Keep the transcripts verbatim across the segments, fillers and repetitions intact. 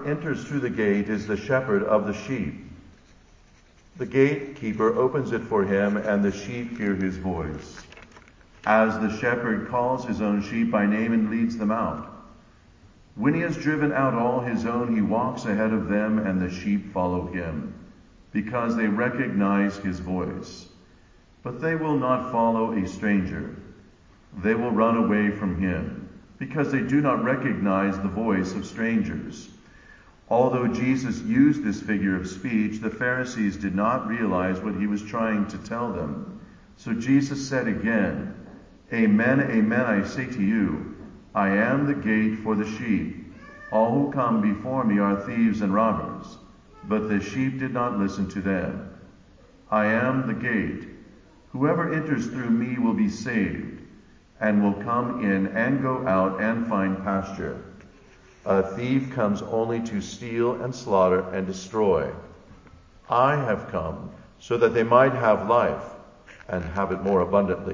Whoever enters through the gate is the shepherd of the sheep. The gatekeeper opens it for him, and the sheep hear his voice. As the shepherd calls his own sheep by name and leads them out. When he has driven out all his own, he walks ahead of them, and the sheep follow him, because they recognize his voice. But they will not follow a stranger. They will run away from him, because they do not recognize the voice of strangers. Although Jesus used this figure of speech, the Pharisees did not realize what he was trying to tell them. So Jesus said again, Amen, amen, I say to you, I am the gate for the sheep. All who come before me are thieves and robbers, but the sheep did not listen to them. I am the gate. Whoever enters through me will be saved, and will come in and go out and find pasture. A thief comes only to steal and slaughter and destroy. I have come so that they might have life and have it more abundantly.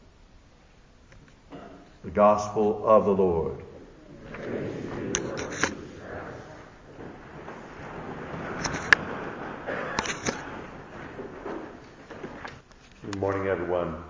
The Gospel of the Lord. Good morning, everyone.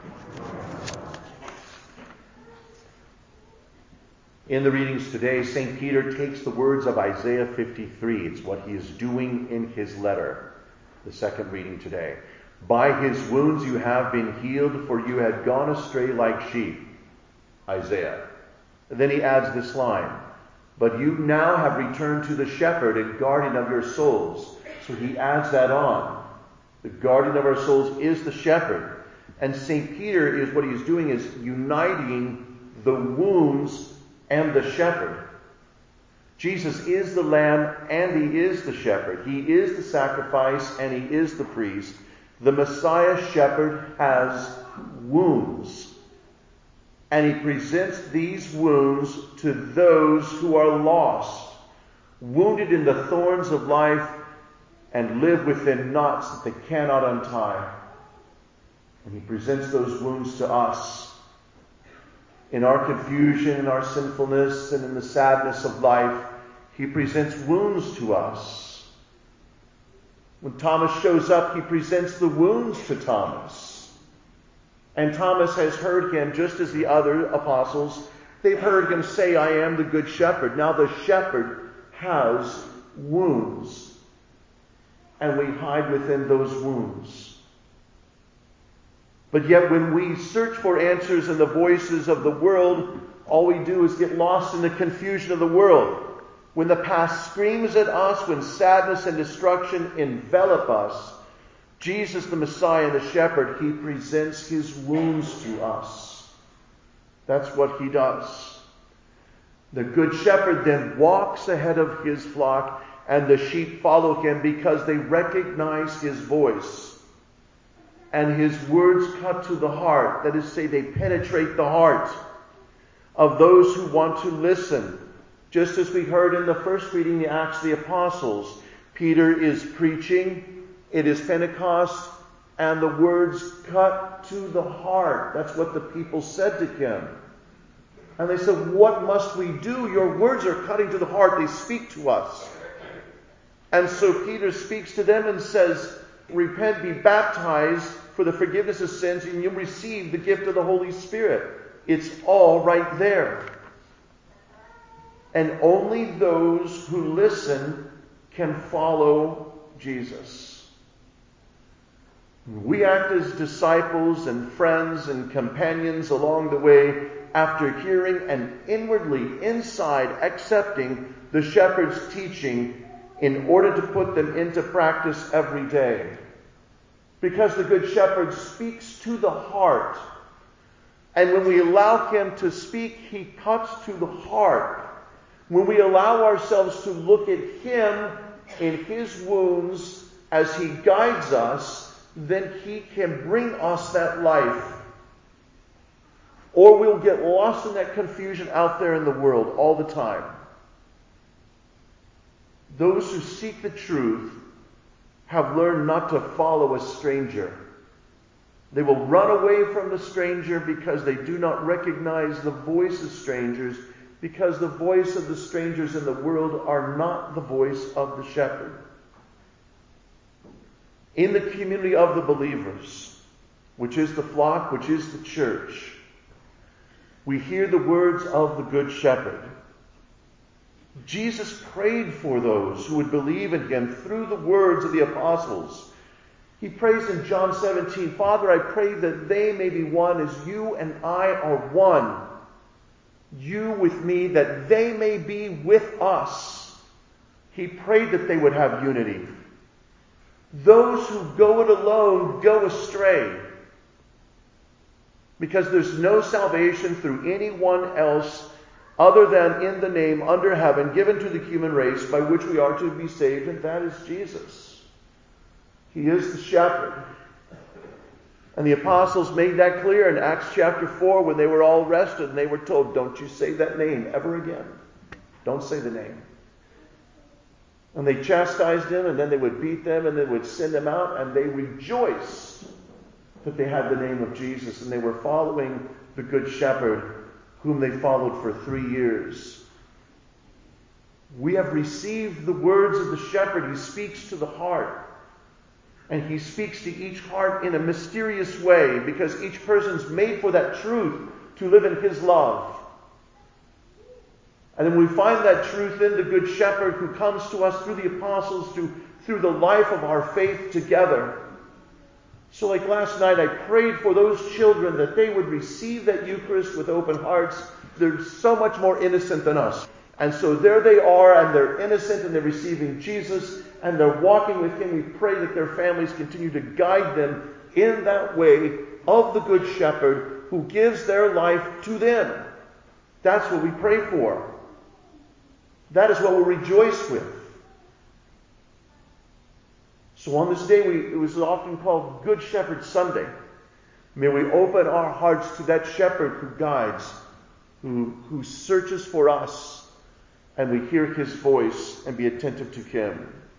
In the readings today, Saint Peter takes the words of Isaiah fifty-three. It's what he is doing in his letter, the second reading today. By his wounds you have been healed, for you had gone astray like sheep. Isaiah. And then he adds this line, but you now have returned to the shepherd and guardian of your souls. So he adds that on. The guardian of our souls is the shepherd. And Saint Peter is what he is doing is uniting the wounds and the shepherd. Jesus is the lamb and he is the shepherd. He is the sacrifice and he is the priest. The Messiah shepherd has wounds. And he presents these wounds to those who are lost, wounded in the thorns of life, and live within knots that they cannot untie. And he presents those wounds to us. In our confusion, in our sinfulness, and in the sadness of life, he presents wounds to us. When Thomas shows up, he presents the wounds to Thomas. And Thomas has heard him, just as the other apostles, they've heard him say, I am the good shepherd. Now the shepherd has wounds. And we hide within those wounds. But yet when we search for answers in the voices of the world, all we do is get lost in the confusion of the world. When the past screams at us, when sadness and destruction envelop us, Jesus, the Messiah, the shepherd, he presents his wounds to us. That's what he does. The good shepherd then walks ahead of his flock, and the sheep follow him because they recognize his voice. And his words cut to the heart. That is to say, they penetrate the heart of those who want to listen. Just as we heard in the first reading, the Acts of the Apostles, Peter is preaching. It is Pentecost, and the words cut to the heart. That's what the people said to him. And they said, what must we do? Your words are cutting to the heart. They speak to us. And so Peter speaks to them and says, repent, be baptized for the forgiveness of sins, and you'll receive the gift of the Holy Spirit. It's all right there. And only those who listen can follow Jesus. We act as disciples and friends and companions along the way after hearing and inwardly, inside, accepting the shepherd's teaching in order to put them into practice every day. Because the Good Shepherd speaks to the heart. And when we allow him to speak, he cuts to the heart. When we allow ourselves to look at him in his wounds as he guides us, then he can bring us that life. Or we'll get lost in that confusion out there in the world all the time. Those who seek the truth have learned not to follow a stranger. They will run away from the stranger because they do not recognize the voice of strangers because the voice of the strangers in the world are not the voice of the shepherd. In the community of the believers, which is the flock, which is the church, we hear the words of the Good Shepherd. Jesus prayed for those who would believe in him through the words of the apostles. He prays in John seventeen, Father, I pray that they may be one as you and I are one. You with me, that they may be with us. He prayed that they would have unity. Those who go it alone go astray, because there's no salvation through anyone else other than in the name under heaven given to the human race by which we are to be saved, and that is Jesus. He is the shepherd. And the apostles made that clear in Acts chapter four when they were all arrested and they were told, don't you say that name ever again. Don't say the name. And they chastised him, and then they would beat them, and they would send them out, and they rejoiced that they had the name of Jesus, and they were following the Good Shepherd, whom they followed for three years. We have received the words of the shepherd. He speaks to the heart. And he speaks to each heart in a mysterious way, because each person's made for that truth to live in his love. And then we find that truth in the Good Shepherd, who comes to us through the apostles, to, through the life of our faith together. So like last night, I prayed for those children that they would receive that Eucharist with open hearts. They're so much more innocent than us. And so there they are, and they're innocent, and they're receiving Jesus, and they're walking with him. We pray that their families continue to guide them in that way of the Good Shepherd, who gives their life to them. That's what we pray for. That is what we rejoice with. So on this day, we, it was often called Good Shepherd Sunday. May we open our hearts to that shepherd who guides, who, who searches for us, and we hear his voice and be attentive to him.